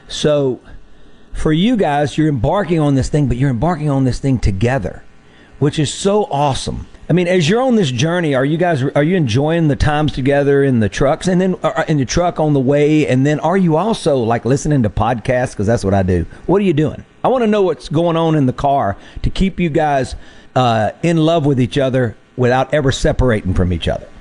So for you guys, you're embarking on this thing, but you're embarking on this thing together, which is so awesome. I mean, as you're on this journey, are you guys, are you enjoying the times together in the trucks and then uh, in the truck on the way? And then are you also like listening to podcasts? Because that's what I do. What are you doing? I want to know what's going on in the car to keep you guys uh, in love with each other without ever separating from each other.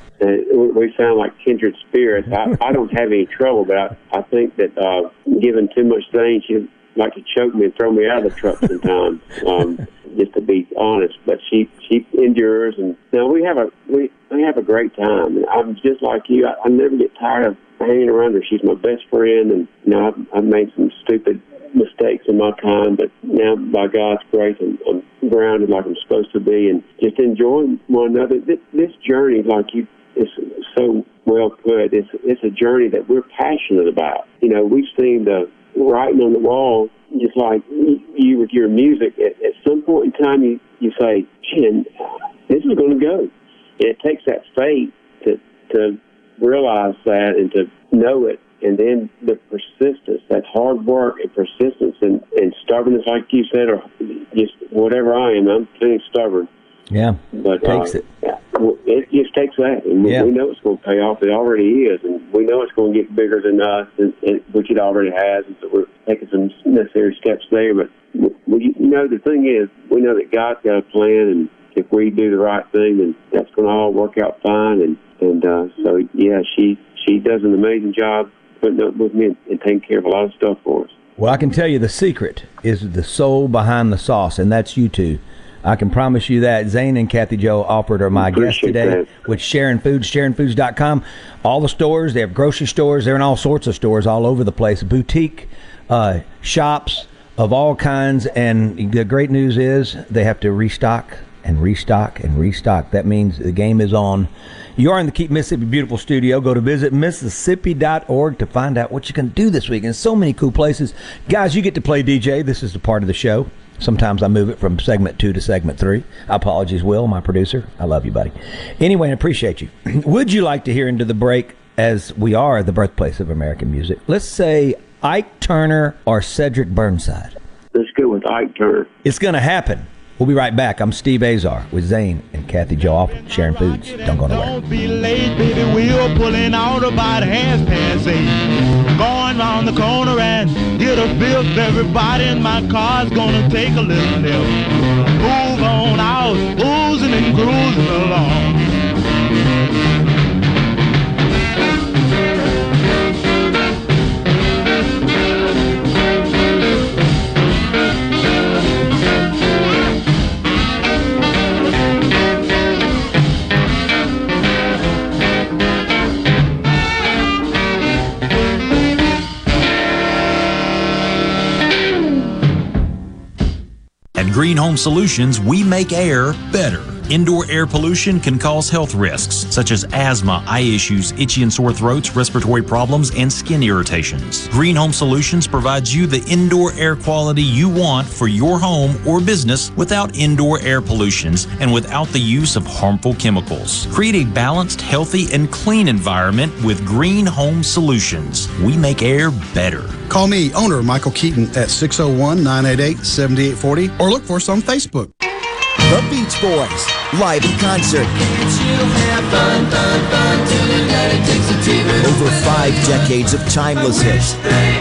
We sound like kindred spirits. I, I don't have any trouble, but I, I think that uh, given too much things, she'd like to choke me and throw me out of the truck sometimes, um, just to be honest. But she she endures, and you know, we have a we, we have a great time. And I'm just like you. I, I never get tired of hanging around her. She's my best friend, and you know, I've, I've made some stupid mistakes in my time, but now by God's grace, I'm, I'm grounded like I'm supposed to be, and just enjoying one another. This, this journey, like you. It's so well put. It's it's a journey that we're passionate about. You know, we've seen the writing on the wall, just like you with your music. At, at some point in time, you, you say, "Chin, this is going to go." And it takes that faith to to realize that and to know it, and then the persistence, that hard work and persistence and, and stubbornness, like you said, or just whatever I am. I'm feeling stubborn. Yeah, but takes uh, it. It just takes that, and we, yeah. we know it's going to pay off. It already is, and we know it's going to get bigger than us, and, and, which it already has. And so we're taking some necessary steps there. But we, you know, the thing is, we know that God's got a plan, and if we do the right thing, then that's going to all work out fine. And and uh, so, yeah, she she does an amazing job putting up with me and, and taking care of a lot of stuff for us. Well, I can tell you the secret is the soul behind the sauce, and that's you two. I can promise you that. Zane and Kathy Jo Alford are my guests today that. with Sharon Foods, sharon foods dot com. All the stores, they have grocery stores. They're in all sorts of stores all over the place. Boutique uh, shops of all kinds. And the great news is they have to restock and restock and restock. That means the game is on. You are in the Keep Mississippi Beautiful studio. Go to visit Mississippi dot org to find out what you can do this week. And so many cool places. Guys, you get to play D J. This is the part of the show. Sometimes I move it from segment two to segment three. Apologies, Will, my producer. I love you, buddy. Anyway, I appreciate you. Would you like to hear into the break, as we are the birthplace of American music? Let's say Ike Turner or Cedric Burnside. Let's go with Ike Turner. It's going to happen. We'll be right back. I'm Steve Azar with Zane and Kathy Jo Alford, Sharon Foods. Don't go nowhere. Don't be late, baby. We're pulling out about half past eight. Going round the corner and get a fifth. Everybody in my car's gonna take a little lift. Move on out, oozing and cruising along. At Green Home Solutions, we make air better. Indoor air pollution can cause health risks, such as asthma, eye issues, itchy and sore throats, respiratory problems, and skin irritations. Green Home Solutions provides you the indoor air quality you want for your home or business without indoor air pollutions and without the use of harmful chemicals. Create a balanced, healthy, and clean environment with Green Home Solutions. We make air better. Call me, owner Michael Keaton, at six oh one, nine eight eight, seven eight four oh or look for us on Facebook. The Beach Boys, live in concert. Over five decades of timeless hits.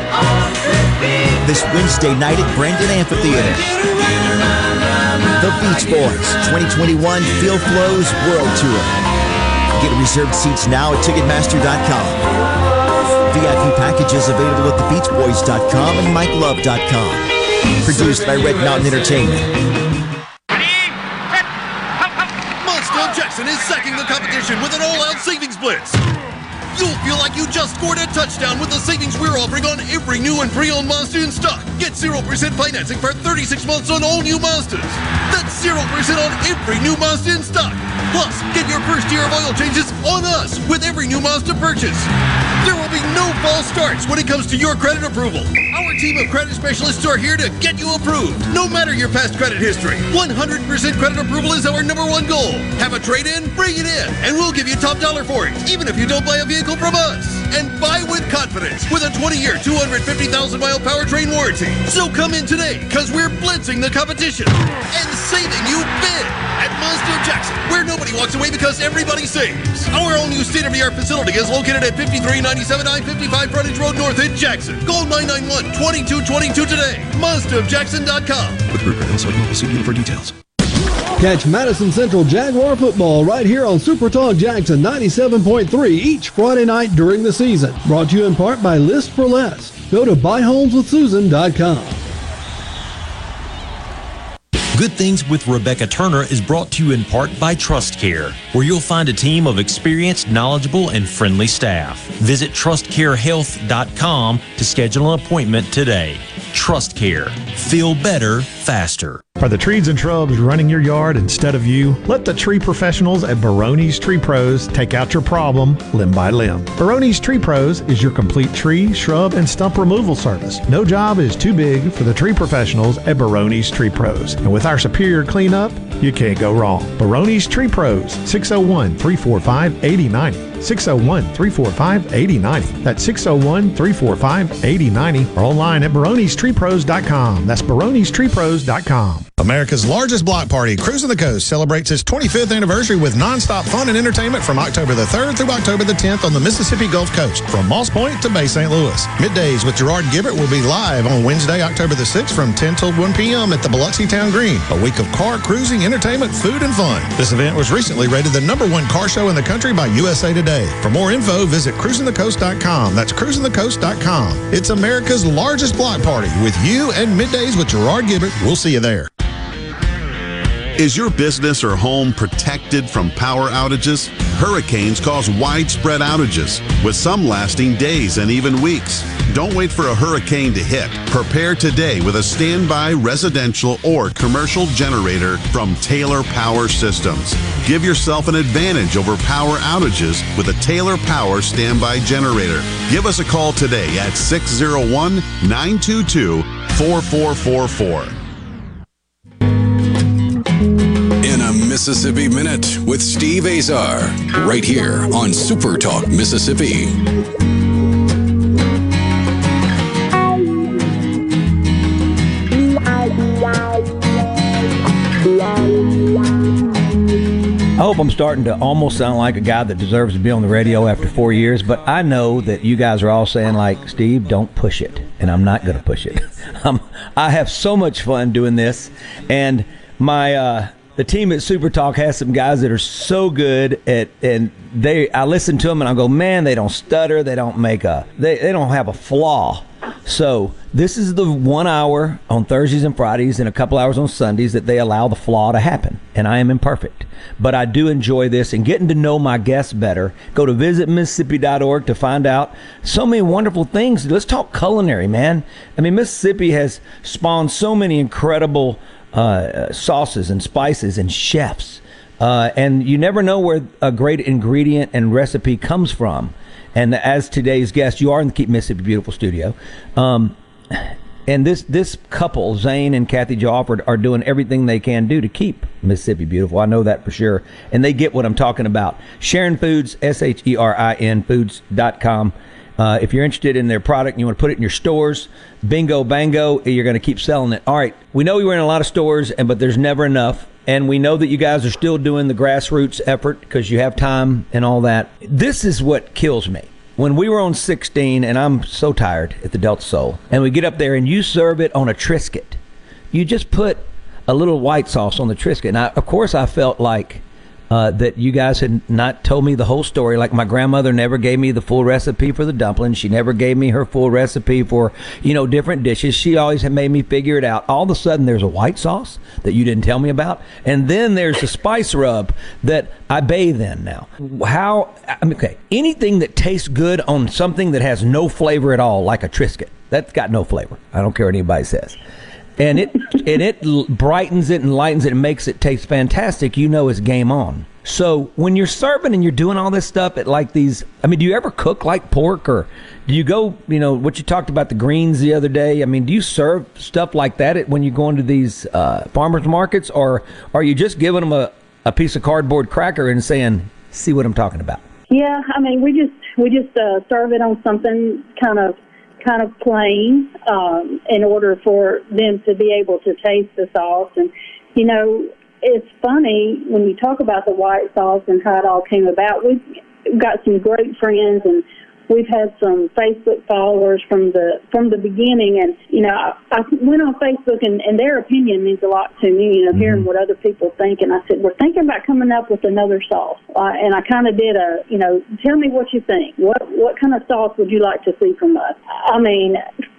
This Wednesday night at Brandon Amphitheater. The Beach Boys, twenty twenty-one Feel Flows World Tour. Get reserved seats now at Ticketmaster dot com. V I P packages available at the beach boys dot com and mike love dot com. Produced by Red Mountain Entertainment. Monster Jackson is sacking the competition. competition with an all-out savings blitz. You'll feel like you just scored a touchdown with the savings we're offering on every new and pre-owned Mazda in stock. Get zero percent financing for thirty-six months on all new Mazdas. That's zero percent on every new Mazda in stock. Plus, get your first year of oil changes on us with every new Mazda purchase. There will be no false starts when it comes to your credit approval. Our team of credit specialists are here to get you approved, no matter your past credit history. one hundred percent credit approval is our number one goal. Have a trade-in? Bring it in, and we'll give you top dollar for it, even if you don't buy a vehicle from us. And buy with confidence with a twenty-year, two hundred fifty thousand mile powertrain warranty. So come in today, because we're blitzing the competition and saving you big at Mazda of Jackson, where nobody walks away because everybody saves. Our all new state-of-the-art facility is located at fifty-three ninety-seven I fifty-five Frontage Road North in Jackson. Call nine nine one, two two two two today. Mazda of Jackson dot com. With Ruger, Illinois, mobile, see dealer for details. Catch Madison Central Jaguar football right here on Super Talk Jackson ninety-seven point three each Friday night during the season. Brought to you in part by List for Less. Go to buy homes with susan dot com. Good Things with Rebecca Turner is brought to you in part by Trust Care, where you'll find a team of experienced, knowledgeable, and friendly staff. Visit trust care health dot com to schedule an appointment today. Trust Care. Feel better, faster. Are the trees and shrubs running your yard instead of you? Let the tree professionals at Baroni's Tree Pros take out your problem limb by limb. Baroni's Tree Pros is your complete tree, shrub, and stump removal service. No job is too big for the tree professionals at Baroni's Tree Pros. And with our superior cleanup, you can't go wrong. Baroni's Tree Pros, six oh one, three four five, eight oh nine oh. six oh one, three four five, eight oh nine oh. That's six oh one, three four five, eight oh nine oh or online at baronis tree pros dot com. That's baronis tree pros dot com. America's largest block party, Cruising the Coast, celebrates its twenty-fifth anniversary with nonstop fun and entertainment from October the third through October the tenth on the Mississippi Gulf Coast, from Moss Point to Bay Saint Louis. Middays with Gerard Gibbert will be live on Wednesday, October the sixth from ten till one p.m. at the Biloxi Town Green. A week of car cruising, entertainment, food, and fun. This event was recently rated the number one car show in the country by U S A Today. For more info, visit cruising the coast dot com. That's cruising the coast dot com. It's America's largest block party with you and Middays with Gerard Gibbert. We'll see you there. Is your business or home protected from power outages? Hurricanes cause widespread outages, with some lasting days and even weeks. Don't wait for a hurricane to hit. Prepare today with a standby residential or commercial generator from Taylor Power Systems. Give yourself an advantage over power outages with a Taylor Power standby generator. Give us a call today at six oh one, nine two two, four four four four. In a Mississippi Minute with Steve Azar, right here on Super Talk Mississippi. I hope I'm starting to almost sound like a guy that deserves to be on the radio after four years, but I know that you guys are all saying, like, Steve, don't push it, and I'm not going to push it. um, I have so much fun doing this, and my uh, the team at Super Talk has some guys that are so good at, and they I listen to them and I go, man, they don't stutter, they don't make a, they, they don't have a flaw. So this is the one hour on Thursdays and Fridays and a couple hours on Sundays that they allow the flaw to happen. And I am imperfect. But I do enjoy this and getting to know my guests better. Go to visit mississippi dot org to find out so many wonderful things. Let's talk culinary, man. I mean, Mississippi has spawned so many incredible uh, sauces and spices and chefs. Uh, and you never know where a great ingredient and recipe comes from. And as today's guest, you are in the Keep Mississippi Beautiful studio. Um, and this this couple, Zane and Kathy Jofford, are doing everything they can do to keep Mississippi beautiful. I know that for sure. And they get what I'm talking about. Sharon Foods, S H E R I N, foods dot com. Uh, if you're interested in their product and you want to put it in your stores, bingo, bango, you're going to keep selling it. All right. We know you're in a lot of stores, and but there's never enough. And we know that you guys are still doing the grassroots effort because you have time and all that. This is what kills me. When we were on sixteen, and I'm so tired at the Delta Soul, and we get up there and you serve it on a Triscuit. You just put a little white sauce on the Triscuit. And I, of course, I felt like uh, that you guys had not told me the whole story. Like my grandmother never gave me the full recipe for the dumplings. She never gave me her full recipe for, you know, different dishes. She always had made me figure it out. All of a sudden, there's a white sauce that you didn't tell me about. And then there's a spice rub that I bathe in now. How, I mean, okay, anything that tastes good on something that has no flavor at all, like a Triscuit, that's got no flavor. I don't care what anybody says. And it and it brightens it and lightens it and makes it taste fantastic. You know it's game on. So when you're serving and you're doing all this stuff at like these, I mean, do you ever cook like pork, or do you go, you know, what you talked about the greens the other day? I mean, do you serve stuff like that at, when you go into these uh, farmers markets, or are you just giving them a, a piece of cardboard cracker and saying, see what I'm talking about? Yeah, I mean, we just we just uh, serve it on something kind of kind of plain um, in order for them to be able to taste the sauce. And, you know, it's funny when you talk about the white sauce and how it all came about. We've got some great friends, and we've had some Facebook followers from the from the beginning. And, you know, I, I went on Facebook, and, and their opinion means a lot to me, you know, mm-hmm. hearing what other people think. And I said, we're thinking about coming up with another sauce. Uh, and I kind of did a, you know, tell me what you think. What what kind of sauce would you like to see from us? I mean,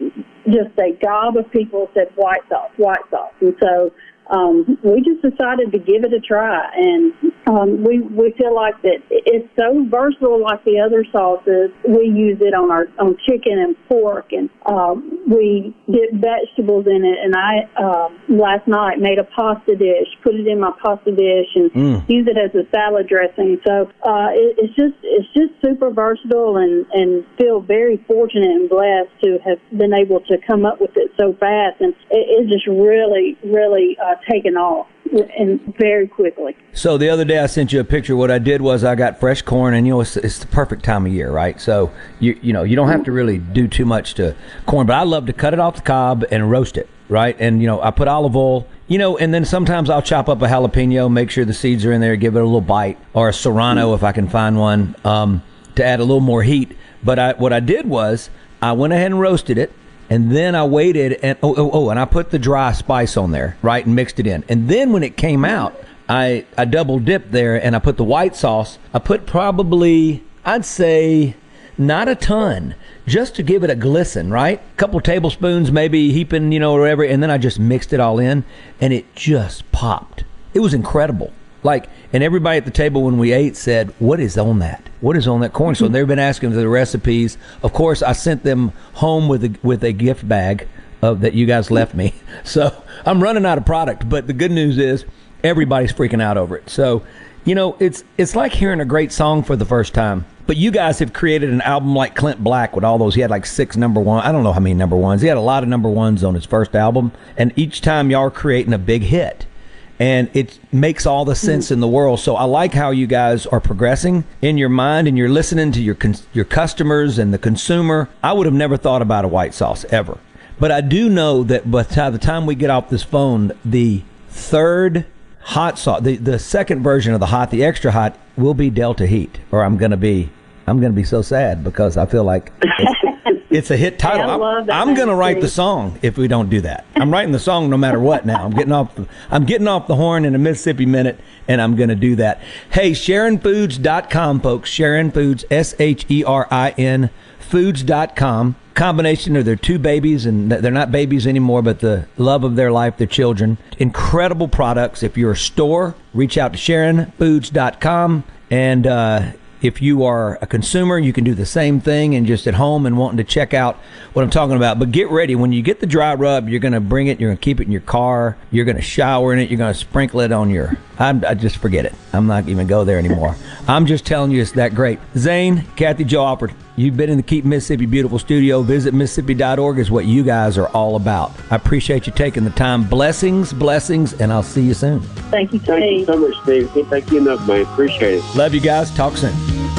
just a gob of people said white sauce, white sauce. And so um, we just decided to give it a try. And um, we we feel like that it's so versatile like the other sauces. We use it on our on chicken and pork, and um, we dip vegetables in it. And I um, last night made a pasta dish, put it in my pasta dish, and mm. use it as a salad dressing. So uh, it, it's just it's just super versatile, and, and feel very fortunate and blessed to have been able to come up with it so fast. And it, it's just really, really uh, taken off and very quickly. So the other day I sent you a picture. What I did was I got fresh corn, and you know it's, it's the perfect time of year, right? So you you know you don't have to really do too much to corn, but I love to cut it off the cob and roast it, right? And you know I put olive oil, you know, and then sometimes I'll chop up a jalapeno, make sure the seeds are in there, give it a little bite, or a serrano if I can find one, um, to add a little more heat. But I what I did was I went ahead and roasted it. And then I waited, and oh, oh, oh, and I put the dry spice on there, right, and mixed it in. And then when it came out, I, I double dipped there, and I put the white sauce. I put probably, I'd say, not a ton, just to give it a glisten, right? A couple tablespoons, maybe heaping, you know, or whatever. And then I just mixed it all in, and it just popped. It was incredible. Like, and everybody at the table when we ate said, what is on that? What is on that corn? So they've been asking for the recipes. Of course, I sent them home with a, with a gift bag of that you guys left me. So I'm running out of product, but the good news is everybody's freaking out over it. So, you know, it's it's like hearing a great song for the first time. But you guys have created an album like Clint Black with all those. He had like six number one. I don't know how many number ones. He had a lot of number ones on his first album. And each time y'all are creating a big hit. And it makes all the sense in the world. So I like how you guys are progressing in your mind, and you're listening to your con- your customers and the consumer. I would have never thought about a white sauce ever. But I do know that by the time we get off this phone, the third hot sauce, the, the second version of the hot, the extra hot, will be Delta Heat. Or I'm going to be, I'm going to be so sad because I feel like it's, it's a hit title. I love that I'm, I'm going to write too. the song if we don't do that. I'm writing the song no matter what now. I'm getting off the, I'm getting off the horn in a Mississippi Minute, and I'm going to do that. Hey, Sharon Foods dot com, folks. Sharon Foods, S H E R I N, foods dot com. Combination of their two babies, and they're not babies anymore, but the love of their life, their children. Incredible products. If you're a store, reach out to Sharon Foods dot com, and uh, if you are a consumer, you can do the same thing and just at home and wanting to check out what I'm talking about. But get ready. When you get the dry rub, you're going to bring it. You're going to keep it in your car. You're going to shower in it. You're going to sprinkle it on your... I'm, I just forget it. I'm not even go there anymore. I'm just telling you it's that great. Zane, Kathy Jo Alpert, you've been in the Keep Mississippi Beautiful studio. Visit Mississippi dot org is what you guys are all about. I appreciate you taking the time. Blessings, blessings, and I'll see you soon. Thank you, Steve. Thank you so much, Steve. Thank you enough, man. Appreciate it. Love you guys. Talk soon.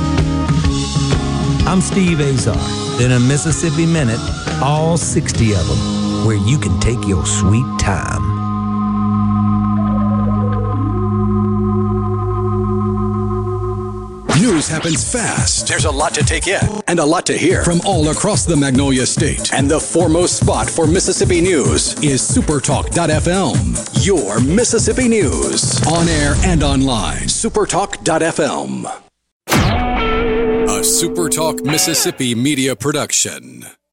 I'm Steve Azar. In a Mississippi Minute, all sixty of them, where you can take your sweet time. News happens fast. There's a lot to take in and a lot to hear from all across the Magnolia State. And the foremost spot for Mississippi news is supertalk dot f m. Your Mississippi news. On air and online. supertalk dot f m. A SuperTalk Mississippi media production.